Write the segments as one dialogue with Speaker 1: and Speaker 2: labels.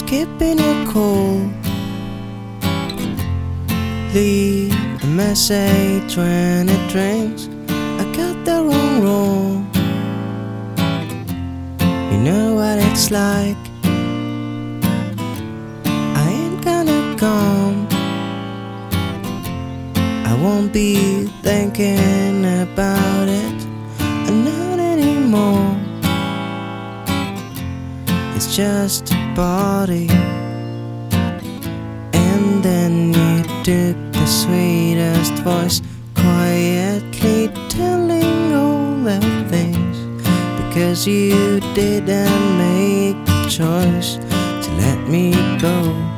Speaker 1: keeping you cool. Leave a message when it rings. I got the wrong room. You know what it's like. I ain't gonna come. I won't be thinking about it, not anymore. It's just a party. And then you took the sweetest voice, quietly telling all the things, because you didn't make the choice to let me go.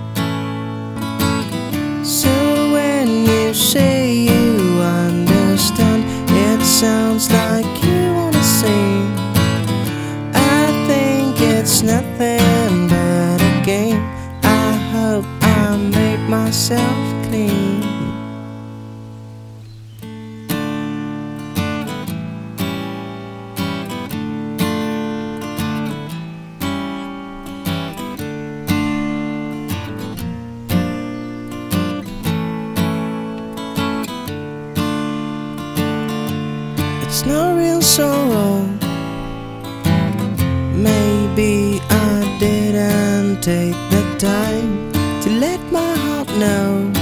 Speaker 1: So when you say you understand, it sounds like you wanna sing. I think it's nothing but a game. I hope I made myself clean. It's no real sorrow. Maybe I didn't take the time to let my heart know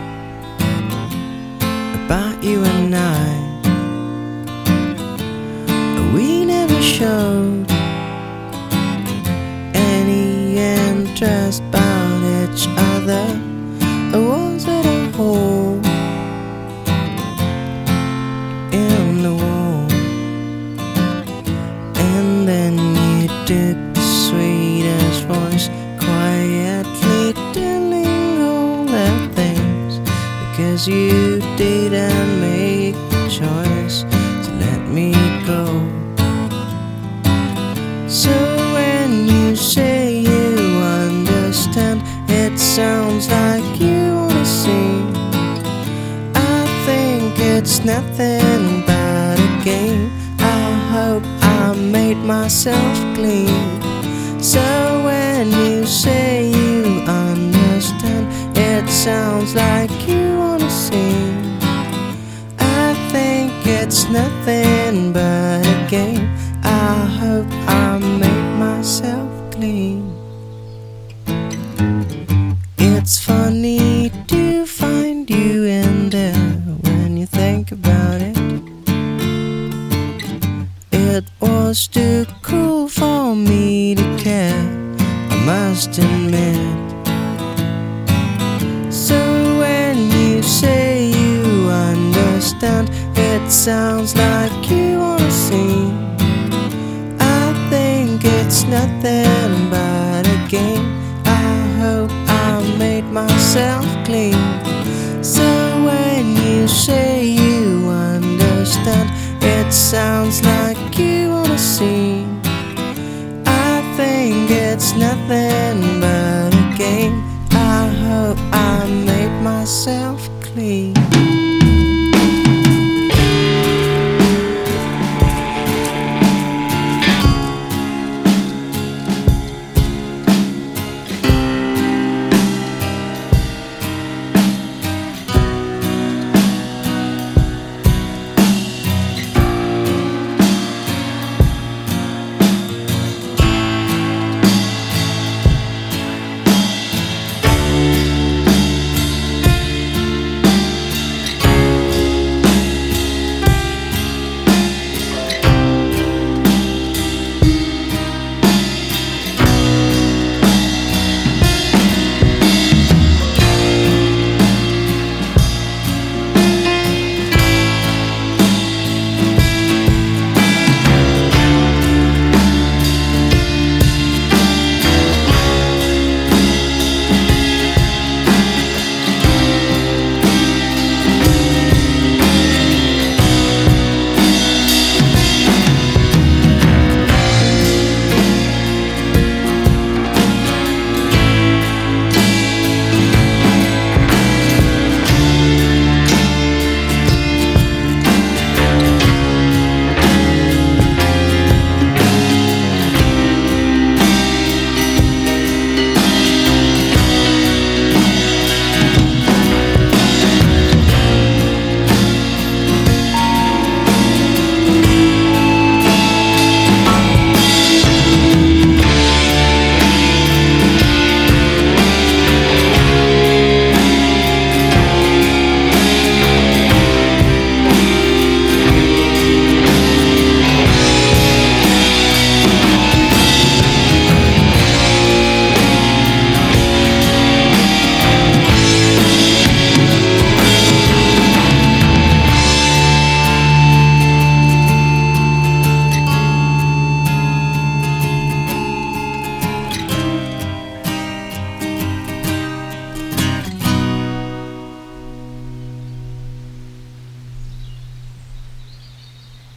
Speaker 1: about you and I. We never showed any interest about each other. Was it a hole in the wall? And then you took the sweetest voice, quietly telling all the things, because you didn't make the choice to let me go. So when you say you understand, it sounds like you wanna sing. I think it's nothing but a game. I hope I made myself clean. So when you say you understand, it sounds like you wanna sing. I think it's nothing but a game. I hope I made myself clean. It's funny to find you in there when you think about it. It was too cruel for me to care, I must admit. So when you say you understand, it sounds like you wanna sing. I think it's nothing but a game. I hope I made myself clean. So when you say you understand, it sounds like you wanna sing. I think it's nothing but a game. I hope I made myself clean.